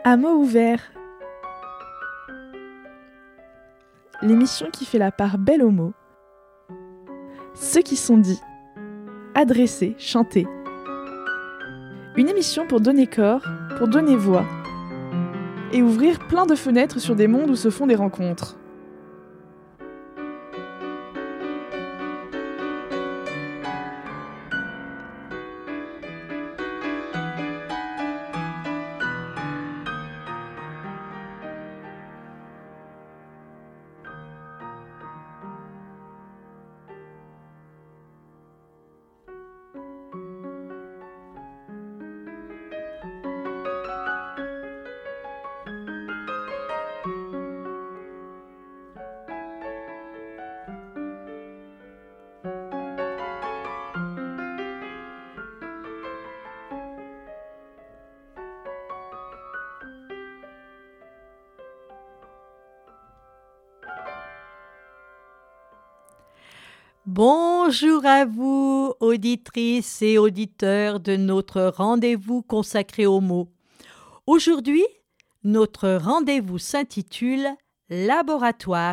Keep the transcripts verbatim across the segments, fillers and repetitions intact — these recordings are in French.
À mots ouverts, l'émission qui fait la part belle aux mots, ceux qui sont dits, adressés, chantés. Une émission pour donner corps, pour donner voix, et ouvrir plein de fenêtres sur des mondes où se font des rencontres. Bonjour à vous, auditrices et auditeurs de notre rendez-vous consacré aux mots. Aujourd'hui, notre rendez-vous s'intitule « Laboratoire »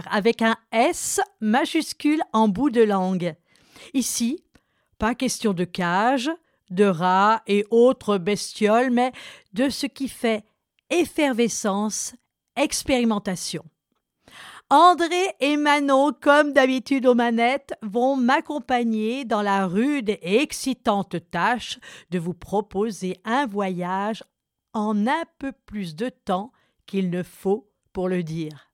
avec un S majuscule en bout de langue. Ici, pas question de cage, de rats et autres bestioles, mais de ce qui fait effervescence, expérimentation. André et Manon, comme d'habitude aux manettes, vont m'accompagner dans la rude et excitante tâche de vous proposer un voyage en un peu plus de temps qu'il ne faut pour le dire.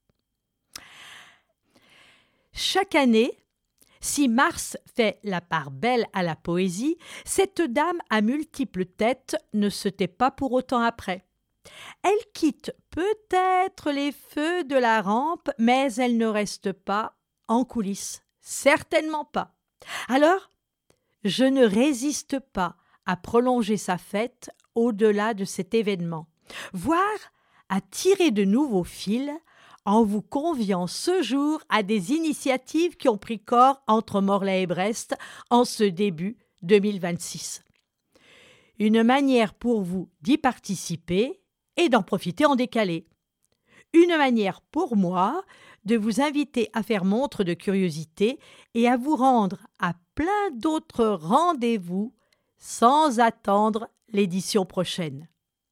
Chaque année, si Mars fait la part belle à la poésie, cette dame à multiples têtes ne se tait pas pour autant après. Elle quitte peut-être les feux de la rampe, mais elle ne reste pas en coulisses, certainement pas. Alors, je ne résiste pas à prolonger sa fête au-delà de cet événement, voire à tirer de nouveaux fils en vous conviant ce jour à des initiatives qui ont pris corps entre Morlaix et Brest en ce début deux mille vingt-six. Une manière pour vous d'y participer et d'en profiter en décalé. Une manière pour moi de vous inviter à faire montre de curiosité et à vous rendre à plein d'autres rendez-vous sans attendre l'édition prochaine.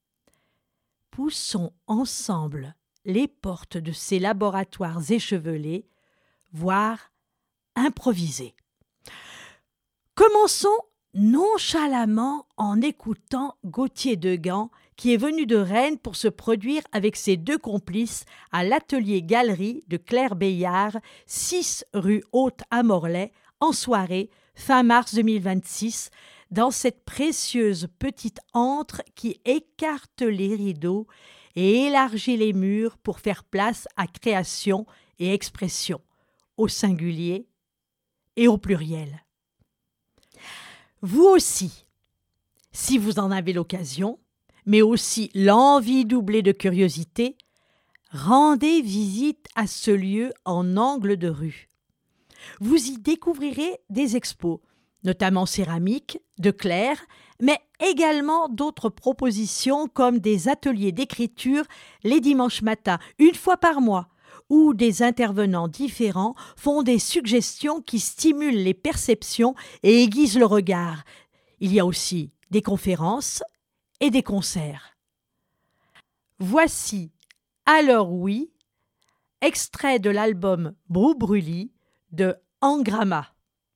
Poussons ensemble les portes de ces laboratoires échevelés, voire improvisés. Commençons nonchalamment en écoutant Gauthier Degand, qui est venu de Rennes pour se produire avec ses deux complices à l'atelier galerie de Claire Bayard, six rue Haute à Morlaix, en soirée, fin mars deux mille vingt-six, dans cette précieuse petite antre qui écarte les rideaux et élargit les murs pour faire place à création et expression, au singulier et au pluriel. Vous aussi, si vous en avez l'occasion, mais aussi l'envie doublée de curiosité, rendez visite à ce lieu en angle de rue. Vous y découvrirez des expos, notamment céramiques, de Claire, mais également d'autres propositions comme des ateliers d'écriture les dimanches matins, une fois par mois, où des intervenants différents font des suggestions qui stimulent les perceptions et aiguisent le regard. Il y a aussi des conférences et des concerts. Voici, alors oui, extrait de l'album Brou Brûlis de Angramma.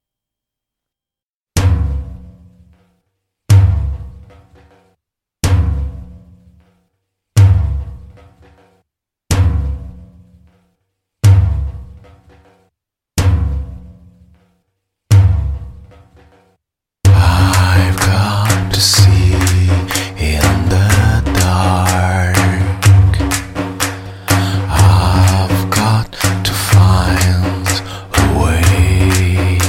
I've got to see in the dark. I've got to find a way.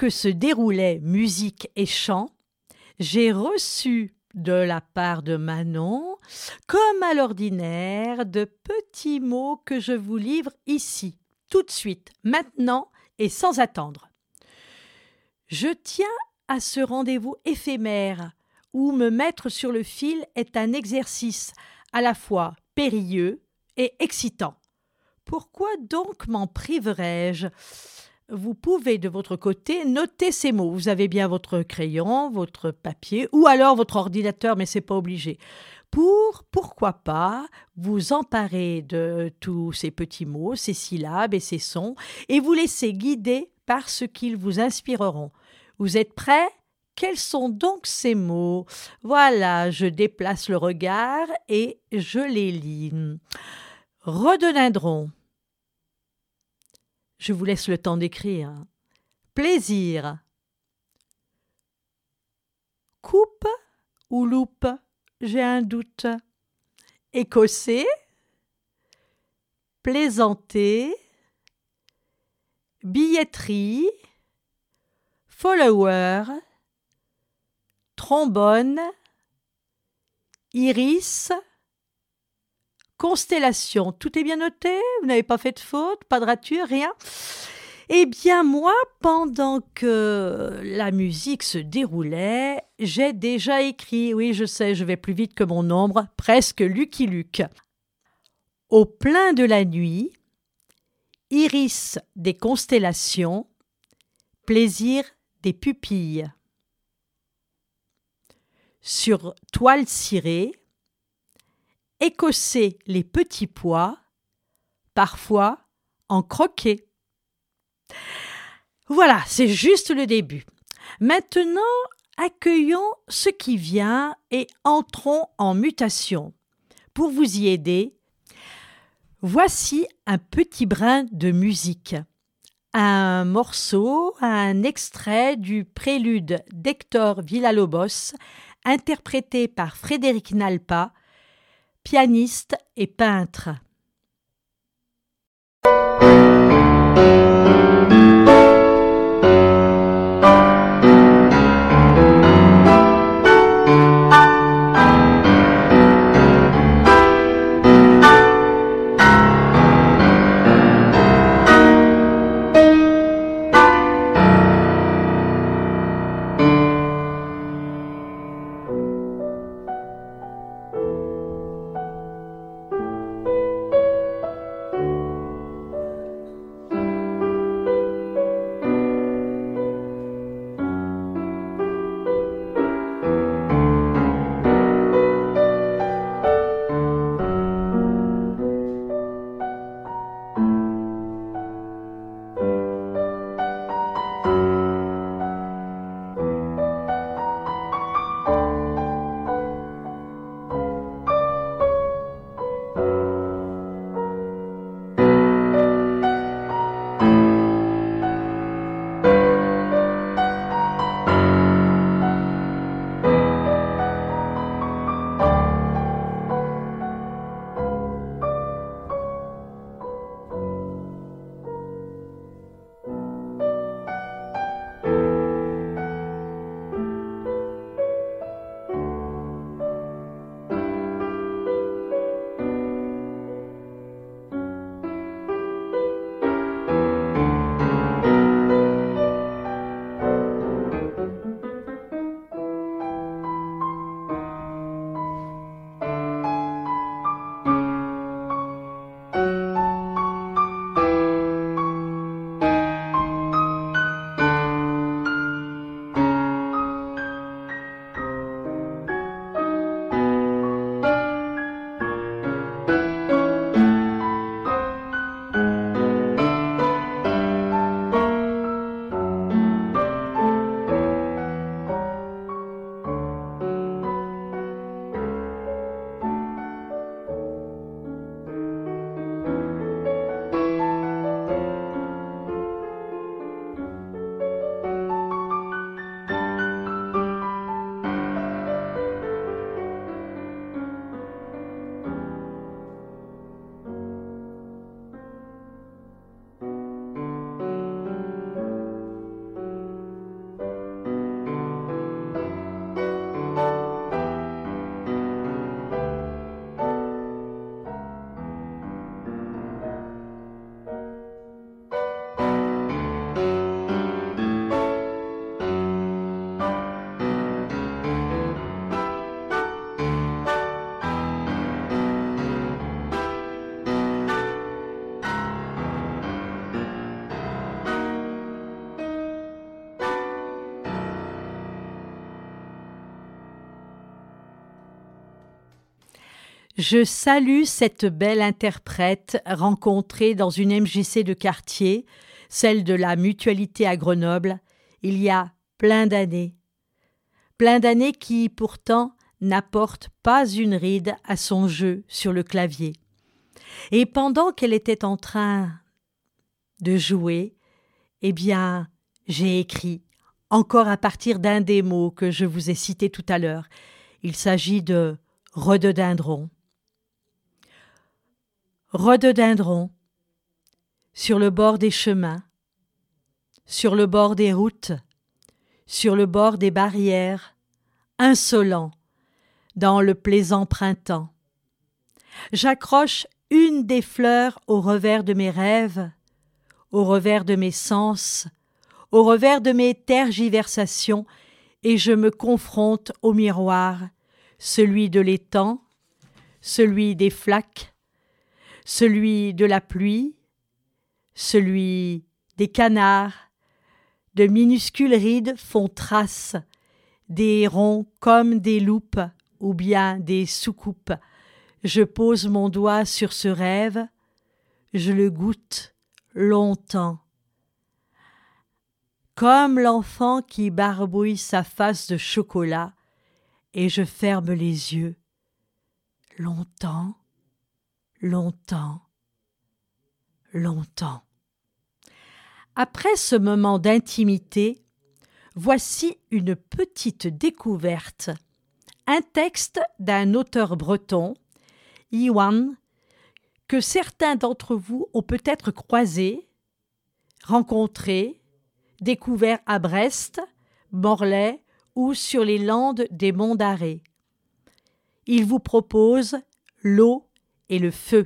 que se déroulaient musique et chant, j'ai reçu de la part de Manon, comme à l'ordinaire, de petits mots que je vous livre ici, tout de suite, maintenant et sans attendre. Je tiens à ce rendez-vous éphémère où me mettre sur le fil est un exercice à la fois périlleux et excitant. Pourquoi donc m'en priverais-je ? Vous pouvez de votre côté noter ces mots. Vous avez bien votre crayon, votre papier ou alors votre ordinateur, mais ce n'est pas obligé. Pour, pourquoi pas, vous emparer de tous ces petits mots, ces syllabes et ces sons et vous laisser guider par ce qu'ils vous inspireront. Vous êtes prêts ? Quels sont donc ces mots ? Voilà, je déplace le regard et je les lis. Rhododendron. Je vous laisse le temps d'écrire. Plaisir. Coupe ou loupe ? J'ai un doute. Écossais. Plaisanter. Billetterie. Follower. Trombone. Iris. Constellation, tout est bien noté? Vous n'avez pas fait de faute? Pas de rature? Rien? Eh bien, moi, pendant que la musique se déroulait, j'ai déjà écrit, oui, je sais, je vais plus vite que mon ombre, presque Lucky Luke. Au plein de la nuit, iris des constellations, plaisir des pupilles. Sur toile cirée, écosser les petits pois, parfois en croquer. Voilà, c'est juste le début. Maintenant, accueillons ce qui vient et entrons en mutation. Pour vous y aider, voici un petit brin de musique. Un morceau, un extrait du prélude d'Hector Villa-Lobos, interprété par Frédéric Nalpa, pianiste et peintre. Je salue cette belle interprète rencontrée dans une M J C de quartier, celle de la Mutualité à Grenoble, il y a plein d'années. Plein d'années qui, pourtant, n'apportent pas une ride à son jeu sur le clavier. Et pendant qu'elle était en train de jouer, eh bien, j'ai écrit, encore à partir d'un des mots que je vous ai cités tout à l'heure. Il s'agit de rhododendron. Rhododendron, sur le bord des chemins, sur le bord des routes, sur le bord des barrières, insolent, dans le plaisant printemps. J'accroche une des fleurs au revers de mes rêves, au revers de mes sens, au revers de mes tergiversations, et je me confronte au miroir, celui de l'étang, celui des flaques, celui de la pluie, celui des canards. De minuscules rides font trace, des ronds comme des loupes ou bien des soucoupes. Je pose mon doigt sur ce rêve, je le goûte longtemps. Comme l'enfant qui barbouille sa face de chocolat, et je ferme les yeux. Longtemps, longtemps, longtemps. Après ce moment d'intimité, voici une petite découverte. Un texte d'un auteur breton, Iwan, que certains d'entre vous ont peut-être croisé, rencontré, découvert à Brest, Morlaix ou sur les landes des Monts d'Arrée. Il vous propose l'eau et le feu.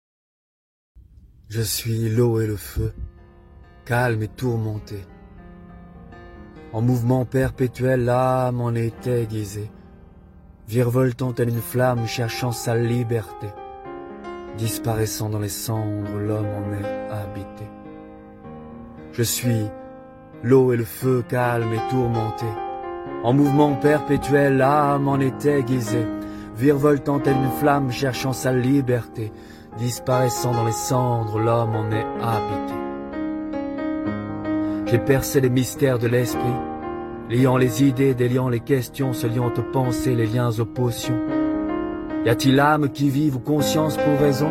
Je suis l'eau et le feu, calme et tourmenté. En mouvement perpétuel, l'âme en est aiguisée, virevoltant telle une flamme cherchant sa liberté. Disparaissant dans les cendres, l'homme en est habité. Je suis l'eau et le feu, calme et tourmenté. En mouvement perpétuel, l'âme en est aiguisée, virevoltant telle une flamme cherchant sa liberté. Disparaissant dans les cendres, l'homme en est habité. J'ai percé les mystères de l'esprit, liant les idées, déliant les questions, se liant aux pensées, les liens aux potions. Y a-t-il âme qui vive ou conscience pour raison?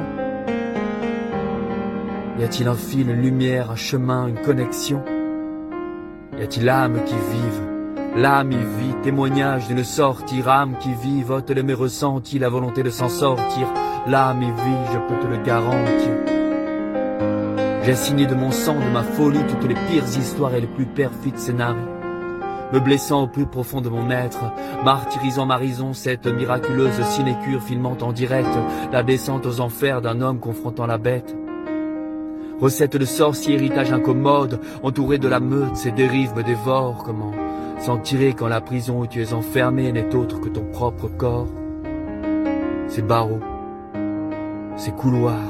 Y a-t-il un fil, une lumière, un chemin, une connexion? Y a-t-il âme qui vive? L'âme y vit, témoignage d'une sortie, âme qui vit, vote de mes ressentis, la volonté de s'en sortir. L'âme y vit, je peux te le garantir. J'ai signé de mon sang, de ma folie, toutes les pires histoires et les plus perfides scénarios. Me blessant au plus profond de mon être, martyrisant ma raison, cette miraculeuse sinécure filmant en direct la descente aux enfers d'un homme confrontant la bête. Recette de sorcier, héritage incommode, entouré de la meute, ces dérives me dévorent. Comment s'en tirer quand la prison où tu es enfermé n'est autre que ton propre corps? Ces barreaux, ces couloirs,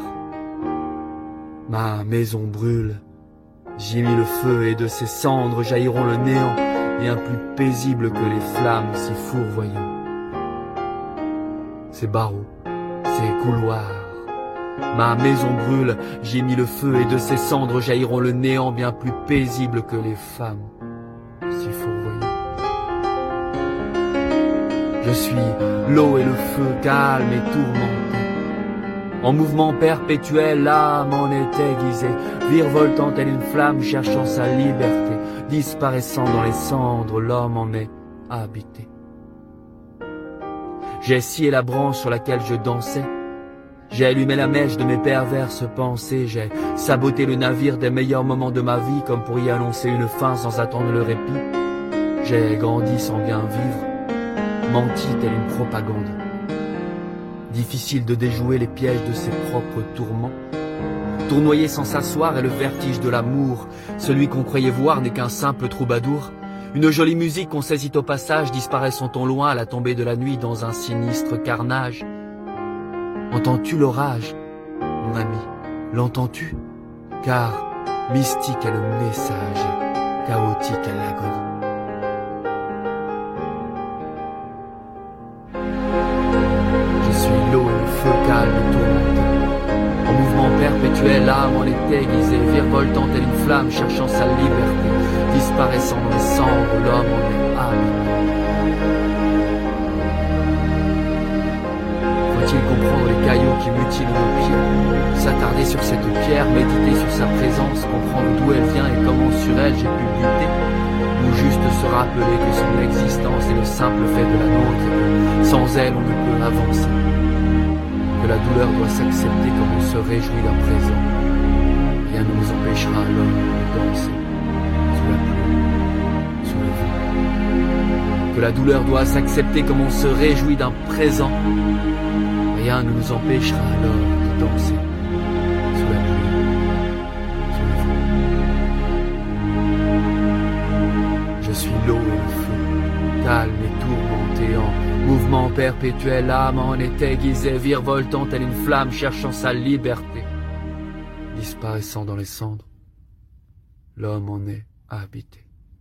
ma maison brûle, j'y ai mis le feu et de ses cendres jailliront le néant, bien plus paisible que les flammes si fourvoyants. Ces barreaux, ces couloirs, ma maison brûle, j'y ai mis le feu et de ses cendres jailliront le néant, bien plus paisible que les femmes si fourvoyantes. Je suis l'eau et le feu, calme et tourmenté. En mouvement perpétuel, l'âme en est aiguisée, virevoltant telle une flamme cherchant sa liberté. Disparaissant dans les cendres, l'homme en est habité. J'ai scié la branche sur laquelle je dansais. J'ai allumé la mèche de mes perverses pensées. J'ai saboté le navire des meilleurs moments de ma vie, comme pour y annoncer une fin sans attendre le répit. J'ai grandi sans bien vivre, menti telle une propagande. Difficile de déjouer les pièges de ses propres tourments. Tournoyer sans s'asseoir est le vertige de l'amour. Celui qu'on croyait voir n'est qu'un simple troubadour. Une jolie musique qu'on saisit au passage, disparaissant au loin à la tombée de la nuit dans un sinistre carnage. Entends-tu l'orage, mon ami? L'entends-tu? Car mystique est le message, chaotique est l'agonie. Je suis l'eau et le feu calme et tourmenté. En mouvement perpétuel, l'âme en est aiguisée, virevoltant telle une flamme, cherchant sa liberté, disparaissant dans les cendres, l'homme en est habité. Faut-il comprendre les cailloux qui mutilent nos pieds, s'attarder sur cette pierre, méditer sur sa présence, comprendre d'où elle vient et comment sur elle j'ai pu buter, ou juste se rappeler que son existence est le simple fait de la nôtre et que sans elle on ne peut avancer, que la douleur doit s'accepter comme on se réjouit d'un présent, rien ne nous empêchera alors de danser sous la pluie, sous le vent, que la douleur doit s'accepter comme on se réjouit d'un présent. Rien ne nous empêchera alors de danser sous la pluie, sous le vent. Je suis l'eau et le feu, calme et tourmenté, en mouvement perpétuel, l'âme en est aiguisée, virevoltant telle une flamme, cherchant sa liberté. Disparaissant dans les cendres, l'homme en est habité.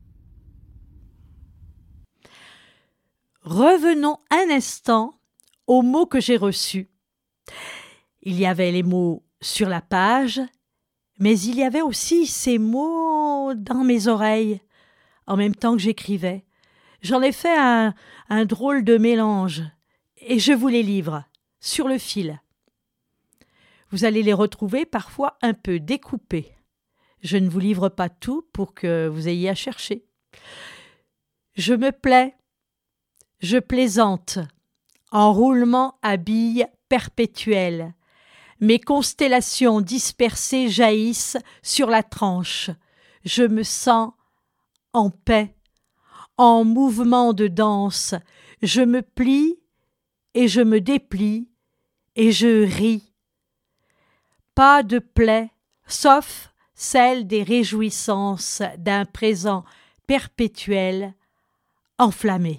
Revenons un instant aux mots que j'ai reçus. Il y avait les mots sur la page, mais il y avait aussi ces mots dans mes oreilles, en même temps que j'écrivais. J'en ai fait un, un drôle de mélange, et je vous les livre, sur le fil. Vous allez les retrouver parfois un peu découpés. Je ne vous livre pas tout pour que vous ayez à chercher. Je me plais, je plaisante, enroulement à billes perpétuelles. Mes constellations dispersées jaillissent sur la tranche. Je me sens en paix, en mouvement de danse. Je me plie et je me déplie et je ris. Pas de plaie, sauf celle des réjouissances d'un présent perpétuel enflammé.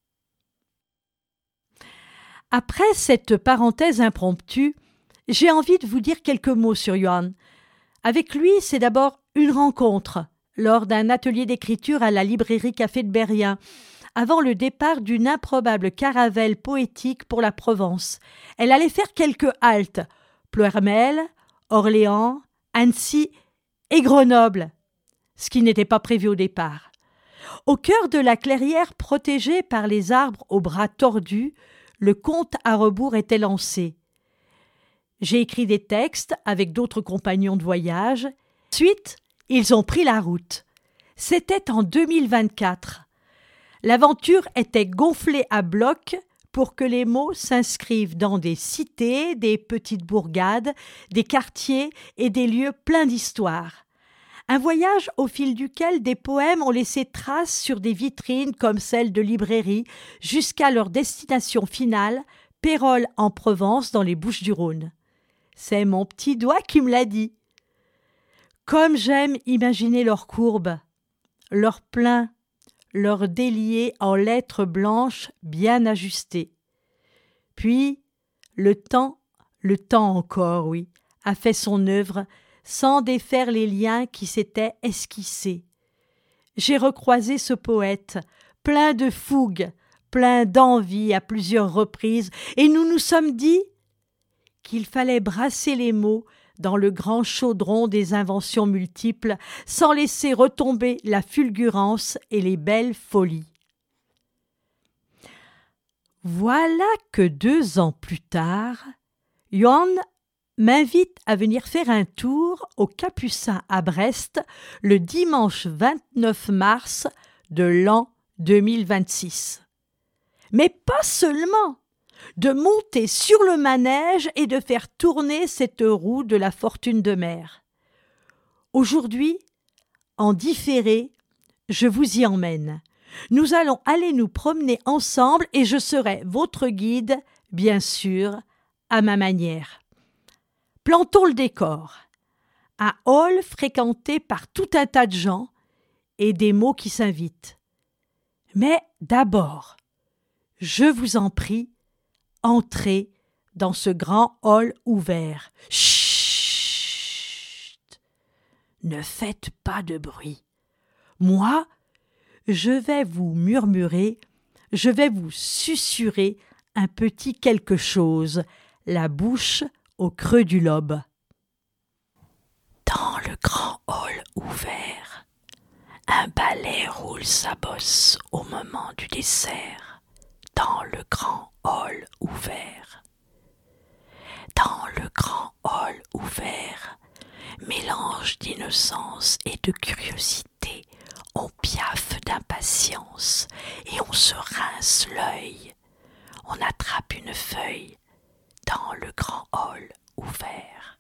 Après cette parenthèse impromptue, j'ai envie de vous dire quelques mots sur Johann. Avec lui, c'est d'abord une rencontre lors d'un atelier d'écriture à la librairie Café de Berrien, avant le départ d'une improbable caravelle poétique pour la Provence. Elle allait faire quelques haltes, Ploermel, Orléans, Annecy et Grenoble, ce qui n'était pas prévu au départ. Au cœur de la clairière protégée par les arbres aux bras tordus, le compte à rebours était lancé. J'ai écrit des textes avec d'autres compagnons de voyage. Ensuite, ils ont pris la route. C'était en deux mille vingt-quatre. L'aventure était gonflée à bloc pour que les mots s'inscrivent dans des cités, des petites bourgades, des quartiers et des lieux pleins d'histoire. Un voyage au fil duquel des poèmes ont laissé trace sur des vitrines comme celles de librairies jusqu'à leur destination finale, Pérols en Provence dans les Bouches-du-Rhône. C'est mon petit doigt qui me l'a dit. Comme j'aime imaginer leurs courbes, leurs pleins, leurs déliés en lettres blanches bien ajustées. Puis, le temps, le temps encore, oui, a fait son œuvre sans défaire les liens qui s'étaient esquissés. J'ai recroisé ce poète, plein de fougue, plein d'envie à plusieurs reprises, et nous nous sommes dit qu'il fallait brasser les mots dans le grand chaudron des inventions multiples, sans laisser retomber la fulgurance et les belles folies. Voilà que deux ans plus tard, Johann m'invite à venir faire un tour au Capucin à Brest le dimanche vingt-neuf mars de l'an deux mille vingt-six. Mais pas seulement, de monter sur le manège et de faire tourner cette roue de la fortune de mer. Aujourd'hui, en différé, je vous y emmène. Nous allons aller nous promener ensemble et je serai votre guide, bien sûr, à ma manière. Plantons le décor. Un hall fréquenté par tout un tas de gens et des mots qui s'invitent. Mais d'abord, je vous en prie, entrez dans ce grand hall ouvert. Chut! Ne faites pas de bruit. Moi, je vais vous murmurer, je vais vous susurrer un petit quelque chose, la bouche au creux du lobe. Dans le grand hall ouvert, un balai roule sa bosse au moment du dessert. Dans le grand hall ouvert. Dans le grand hall ouvert, mélange d'innocence et de curiosité, on piaffe d'impatience et on se rince l'œil. On attrape une feuille dans le grand hall ouvert.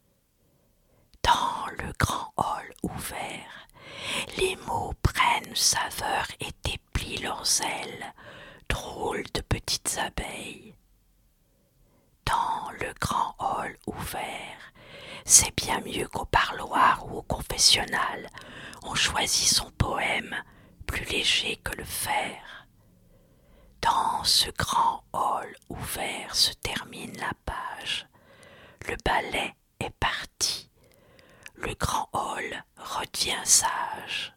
Dans le grand hall ouvert, les mots prennent saveur et déplient leurs ailes, drôles de petites abeilles. Dans le grand hall ouvert, c'est bien mieux qu'au parloir ou au confessionnal. On choisit son poème, plus léger que le fer. Dans ce grand hall ouvert se termine la page. Le balai est parti. Le grand hall redevient sage.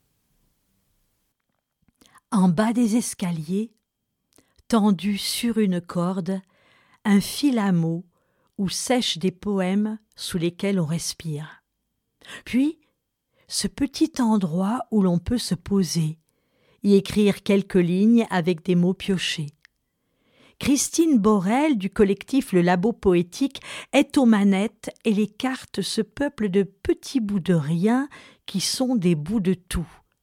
En bas des escaliers, tendu sur une corde, un fil à mots où sèchent des poèmes sous lesquels on respire. Puis, ce petit endroit où l'on peut se poser, y écrire quelques lignes avec des mots piochés. Christine Borel du collectif Le Labo Poétique est aux manettes et les cartes se peuplent de petits bouts de rien qui sont des bouts de tout.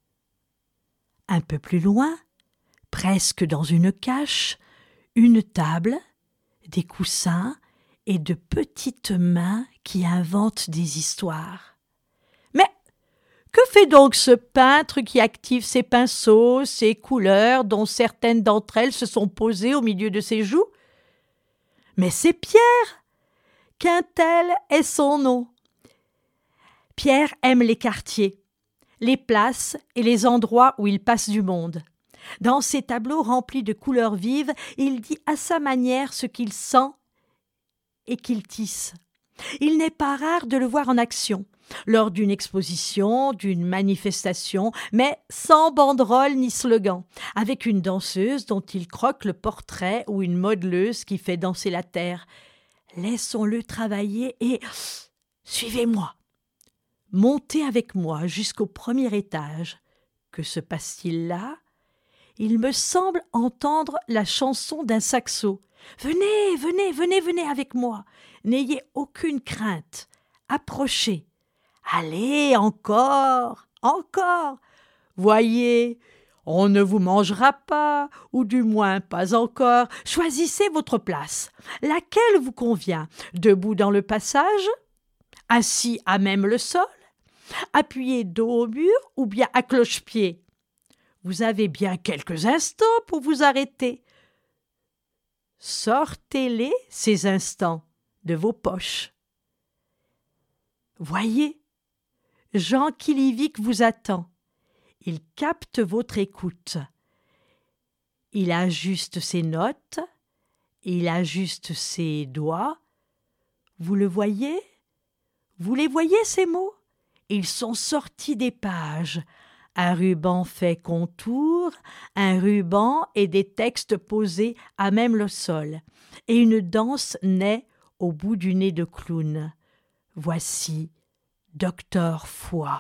Un peu plus loin, presque dans une cache, une table, des coussins et de petites mains qui inventent des histoires. Mais que fait donc ce peintre qui active ses pinceaux, ses couleurs, dont certaines d'entre elles se sont posées au milieu de ses joues? Mais c'est Pierre, qu'un tel est son nom. Pierre aime les quartiers, les places et les endroits où il passe du monde. Dans ses tableaux remplis de couleurs vives, il dit à sa manière ce qu'il sent et qu'il tisse. Il n'est pas rare de le voir en action, lors d'une exposition, d'une manifestation, mais sans banderole ni slogan, avec une danseuse dont il croque le portrait ou une modeleuse qui fait danser la terre. Laissons-le travailler et suivez-moi. Montez avec moi jusqu'au premier étage. Que se passe-t-il là? Il me semble entendre la chanson d'un saxo. Venez, venez, venez, venez avec moi. N'ayez aucune crainte. Approchez. Allez, encore, encore. Voyez, on ne vous mangera pas, ou du moins pas encore. Choisissez votre place. Laquelle vous convient? Debout dans le passage? Assis à même le sol? Appuyé dos au mur ou bien à cloche-pied? Vous avez bien quelques instants pour vous arrêter. Sortez-les, ces instants, de vos poches. Voyez, Jean Kilivic vous attend. Il capte votre écoute. Il ajuste ses notes, il ajuste ses doigts. Vous le voyez? Vous les voyez, ces mots? Ils sont sortis des pages. Un ruban fait contour, un ruban et des textes posés à même le sol. Et une danse naît au bout du nez de clown. Voici Docteur Foy.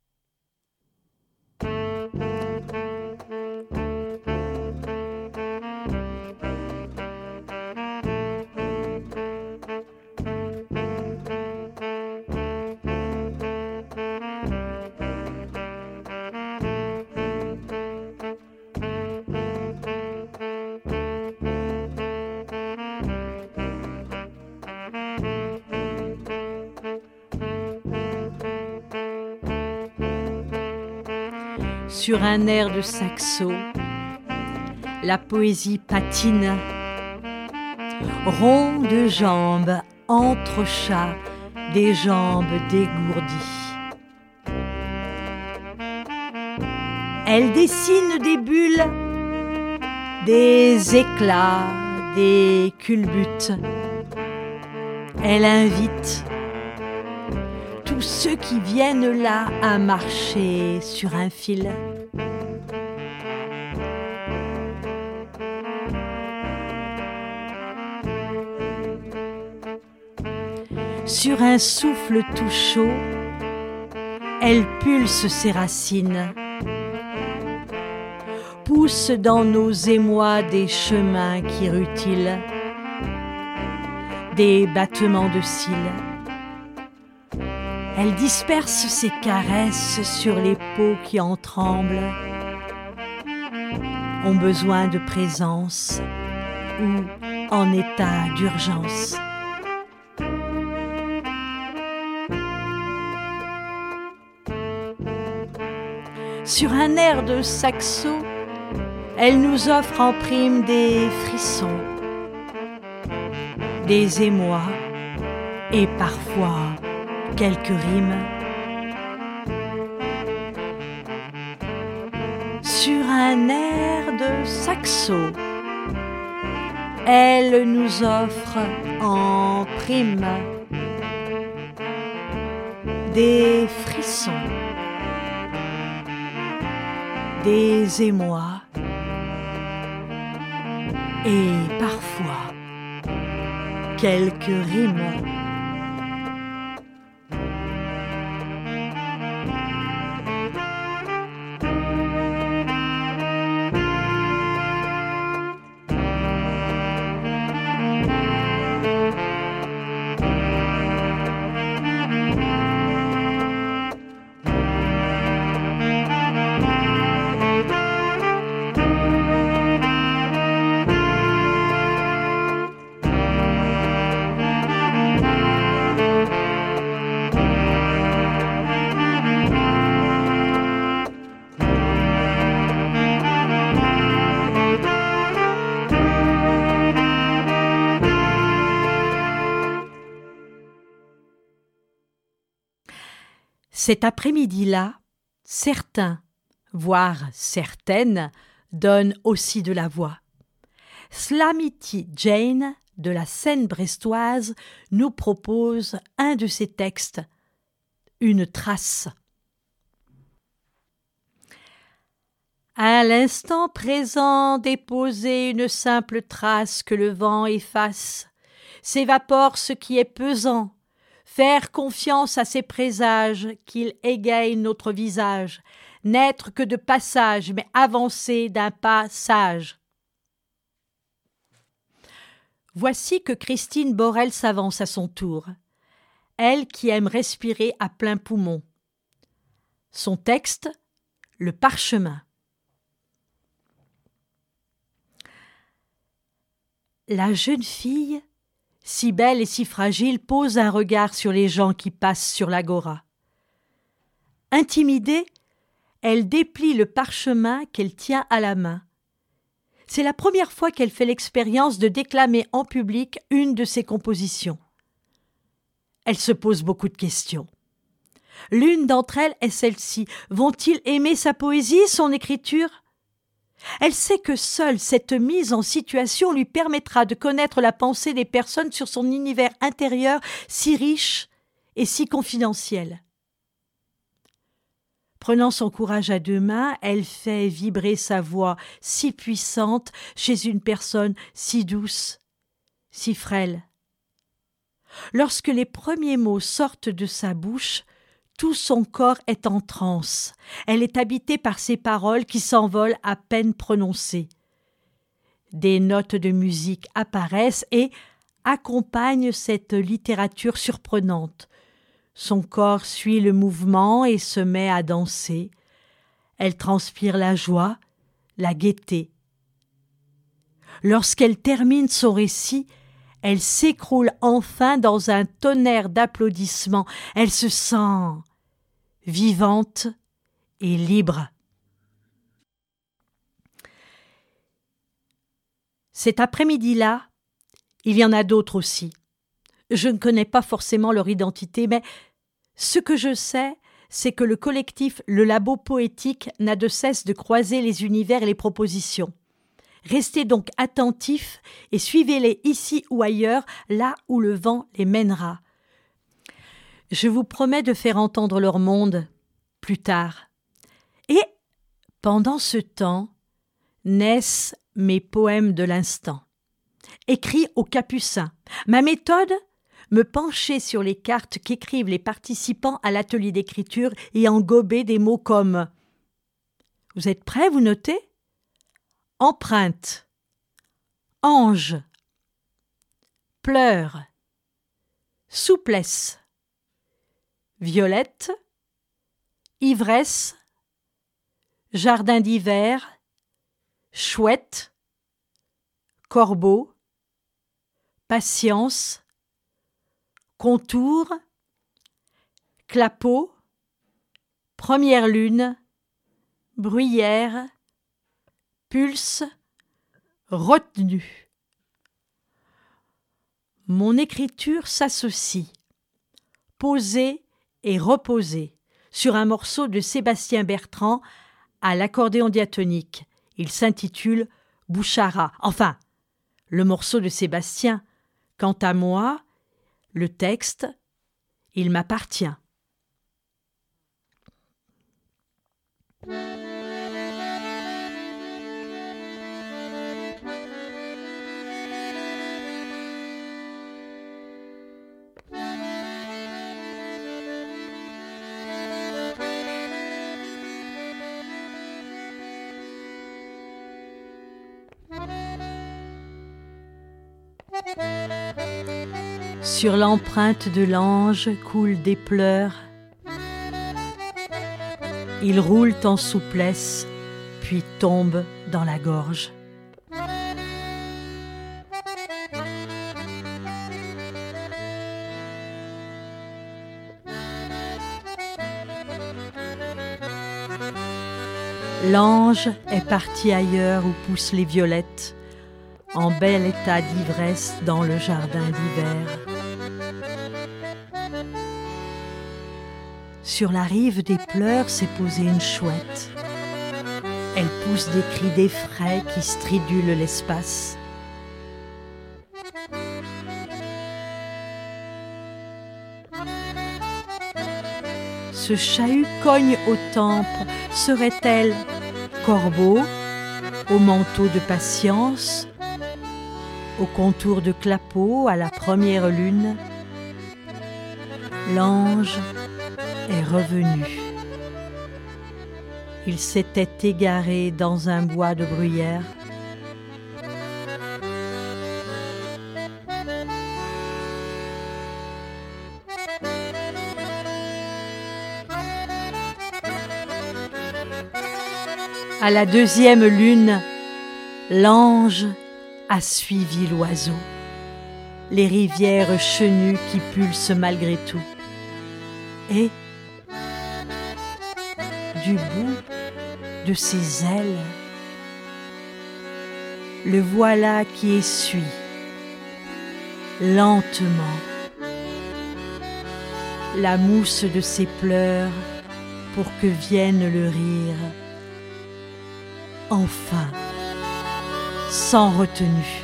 Sur un air de saxo, la poésie patine. Rond de jambes, entrechat, des jambes dégourdies. Elle dessine des bulles, des éclats, des culbutes. Elle invite tous ceux qui viennent là à marcher sur un fil. Sur un souffle tout chaud, elle pulse ses racines, pousse dans nos émois des chemins qui rutilent, des battements de cils. Elle disperse ses caresses sur les peaux qui en tremblent, ont besoin de présence ou en état d'urgence. Sur un air de saxo, elle nous offre en prime des frissons, des émois et parfois quelques rimes. Sur un air de saxo, elle nous offre en prime des frissons, des émois et parfois quelques rimes. Cet après-midi-là, certains, voire certaines, donnent aussi de la voix. Slamity Jane, de la scène brestoise, nous propose un de ses textes, une trace. À l'instant présent, déposer une simple trace que le vent efface, s'évapore ce qui est pesant, faire confiance à ses présages, qu'il égaye notre visage, n'être que de passage, mais avancer d'un pas sage. Voici que Christine Borel s'avance à son tour, elle qui aime respirer à plein poumon. Son texte, le parchemin. La jeune fille, si belle et si fragile, pose un regard sur les gens qui passent sur l'agora. Intimidée, elle déplie le parchemin qu'elle tient à la main. C'est la première fois qu'elle fait l'expérience de déclamer en public une de ses compositions. Elle se pose beaucoup de questions. L'une d'entre elles est celle-ci. Vont-ils aimer sa poésie, son écriture ? Elle sait que seule cette mise en situation lui permettra de connaître la pensée des personnes sur son univers intérieur si riche et si confidentiel. Prenant son courage à deux mains, elle fait vibrer sa voix si puissante chez une personne si douce, si frêle. Lorsque les premiers mots sortent de sa bouche, tout son corps est en transe. Elle est habitée par ces paroles qui s'envolent à peine prononcées. Des notes de musique apparaissent et accompagnent cette littérature surprenante. Son corps suit le mouvement et se met à danser. Elle transpire la joie, la gaieté. Lorsqu'elle termine son récit, elle s'écroule enfin dans un tonnerre d'applaudissements. Elle se sent vivante et libre. Cet après-midi-là, il y en a d'autres aussi. Je ne connais pas forcément leur identité, mais ce que je sais, c'est que le collectif Le Labo Poétique n'a de cesse de croiser les univers et les propositions. Restez donc attentifs et suivez-les ici ou ailleurs, là où le vent les mènera. Je vous promets de faire entendre leur monde plus tard. Et, pendant ce temps, naissent mes poèmes de l'instant. Écrits au capucin. Ma méthode ? me pencher sur les cartes qu'écrivent les participants à l'atelier d'écriture et en gober des mots comme « Vous êtes prêts, vous notez ? Empreinte, ange, pleurs, souplesse, violette, ivresse, jardin d'hiver, chouette, corbeau, patience, contour, clapeau, première lune, bruyère, pulse, retenue. Mon écriture s'associe, posée et reposée, sur un morceau de Sébastien Bertrand à l'accordéon diatonique. Il s'intitule Bouchara. Enfin, le morceau de Sébastien. Quant à moi, le texte, il m'appartient. Sur l'empreinte de l'ange coulent des pleurs. Ils roulent en souplesse, puis tombent dans la gorge. L'ange est parti ailleurs où poussent les violettes, en bel état d'ivresse dans le jardin d'hiver. Sur la rive des pleurs s'est posée une chouette. Elle pousse des cris d'effraie qui stridulent l'espace. Ce chahut cogne aux tempes, serait-elle corbeau, au manteau de patience, au contour de clapeau, à la première lune? L'ange est revenu. Il s'était égaré dans un bois de bruyère. À la deuxième lune, l'ange a suivi l'oiseau, les rivières chenues qui pulsent malgré tout. Et, du bout de ses ailes, le voilà qui essuie, lentement, la mousse de ses pleurs pour que vienne le rire, enfin, sans retenue.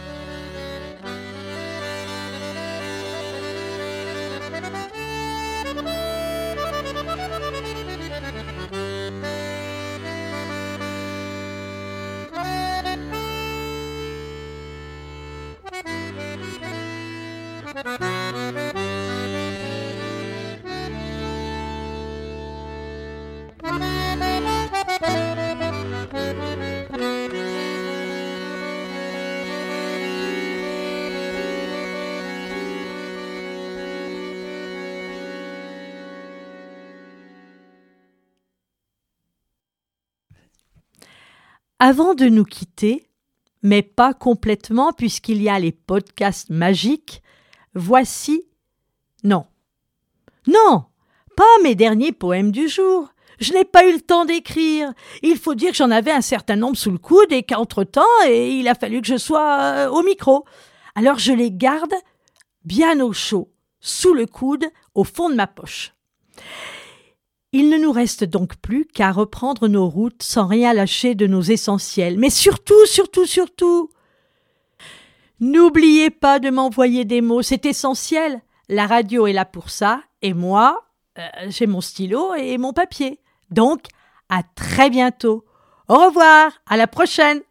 Avant de nous quitter, mais pas complètement puisqu'il y a les podcasts magiques, voici... Non. Non, pas mes derniers poèmes du jour. Je n'ai pas eu le temps d'écrire. Il faut dire que j'en avais un certain nombre sous le coude et qu'entre-temps, il a fallu que je sois au micro. Alors je les garde bien au chaud, sous le coude, au fond de ma poche. Il ne nous reste donc plus qu'à reprendre nos routes sans rien lâcher de nos essentiels. Mais surtout, surtout, surtout, n'oubliez pas de m'envoyer des mots, c'est essentiel. La radio est là pour ça, et moi, euh, j'ai mon stylo et mon papier. Donc, à très bientôt. Au revoir, à la prochaine.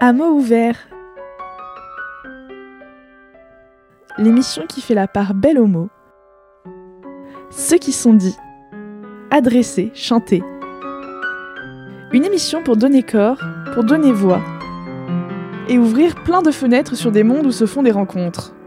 À mots ouverts. L'émission qui fait la part belle aux mots. Ceux qui sont dits, adressés, chantés. Une émission pour donner corps, pour donner voix. Et ouvrir plein de fenêtres sur des mondes où se font des rencontres.